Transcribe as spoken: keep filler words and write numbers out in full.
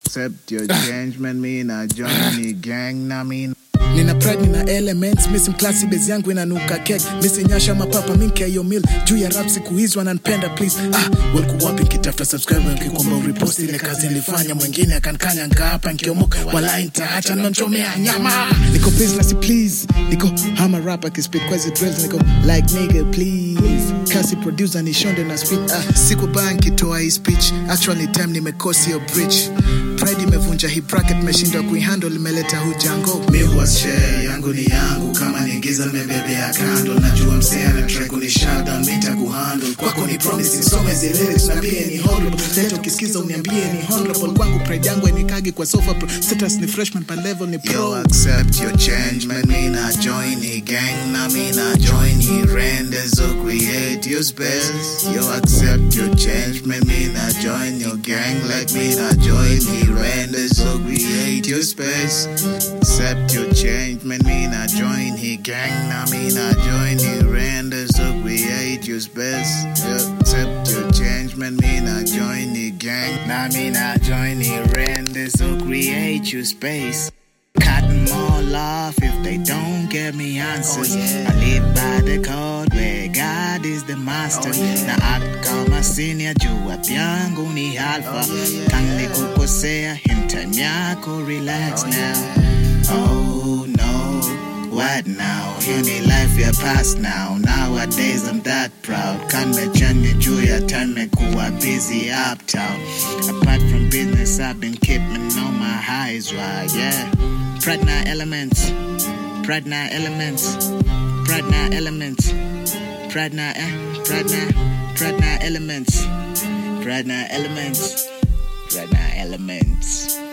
accept your change, man, me na join ni gang na mean. Nina pride, nina elements, missing classy base yangu inanuka cake, missing nyasha mapapa minke yo meal, juu ya rap siku hizi wananipenda please. Ah, welcome wapi nikitafuta subscriber nikikwamba repost ile kazi nilifanya, mwingine akankanya ngapa nikiomoka wala nitaacha nanchomea nyama. Niko business please, niko hama rapper kispit kwa hizo drills, niko like nigga please, kasi producer ni shonde na speed. Ah, siku banki toa hii speech, actually time nimekosi yo bridge, pride imevunja hii bracket, meshindwa kuihandle, imeleta hujango. Mi was share yangu ni yangu, kama nigiza mebebea kando, najua msea na track ni shutdown, mita kuhandle. Kwako ni promise, nisome zi lyrics, nambie ni horrible, leto ukisikiza uniambie ni honorable. Kwangu pride yangu enikagi kwa sofa pro, status ni freshman pa level ni pro. Yo, accept your change, man, me na join ni gang na me na join ni renders, so create your space. Yo, accept your change, man, me na join your gang, like me na join ni renders, so create your space. Accept your change, man, me na join he gang, na me na join he renders, so create your space. Yo, accept your change, man, me na join he gang, na me na join he renders, so create your space. Cut them all off if they don't give me answers. Oh, yeah. I live by the code where God is the master. Oh, yeah. Na act kama senior, jua yangu ni alpha. Oh, yeah. Kanli kukosea, him time yako, relax oh, now. Yeah. Oh no, what now? You need life your past now. Nowadays I'm that proud. Can't mention you juu ya time mekuwa busy uptown. Apart from business, I've been keeping on my highs, right? Yeah. Pride na elements, pride na elements, pride na elements, pride na eh, pride na, pride na elements, pride na elements, pride na elements.